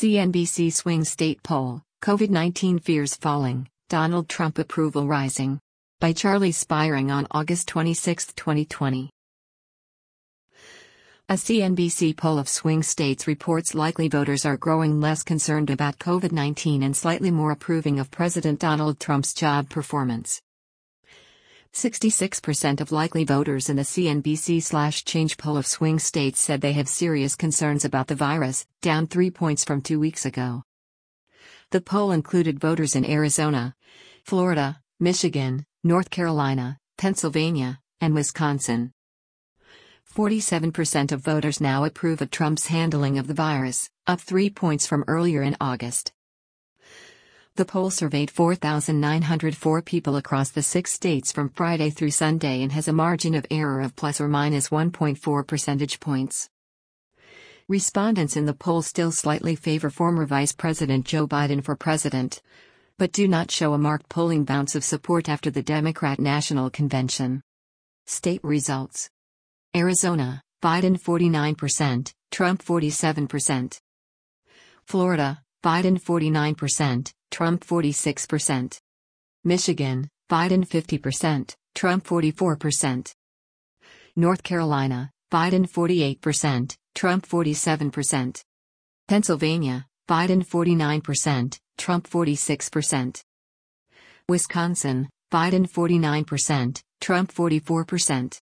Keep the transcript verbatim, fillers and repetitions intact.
C N B C Swing State Poll, COVID nineteen Fears Falling, Donald Trump Approval Rising. By Charlie Spiering on August twenty-sixth, twenty twenty. A C N B C poll of swing states reports likely voters are growing less concerned about COVID nineteen and slightly more approving of President Donald Trump's job performance. sixty-six percent of likely voters in the C N B C/Change poll of swing states said they have serious concerns about the virus, down three points from two weeks ago. The poll included voters in Arizona, Florida, Michigan, North Carolina, Pennsylvania, and Wisconsin. forty-seven percent of voters now approve of Trump's handling of the virus, up three points from earlier in August. The poll surveyed four thousand nine hundred four people across the six states from Friday through Sunday and has a margin of error of plus or minus one point four percentage points. Respondents in the poll still slightly favor former Vice President Joe Biden for president, but do not show a marked polling bounce of support after the Democrat National Convention. State results: Arizona, Biden forty-nine percent, Trump forty-seven percent. Florida, Biden forty-nine percent, Trump forty-six percent. Michigan, Biden fifty percent, Trump forty-four percent. North Carolina, Biden forty-eight percent, Trump forty-seven percent. Pennsylvania, Biden forty-nine percent, Trump forty-six percent. Wisconsin, Biden forty-nine percent, Trump forty-four percent.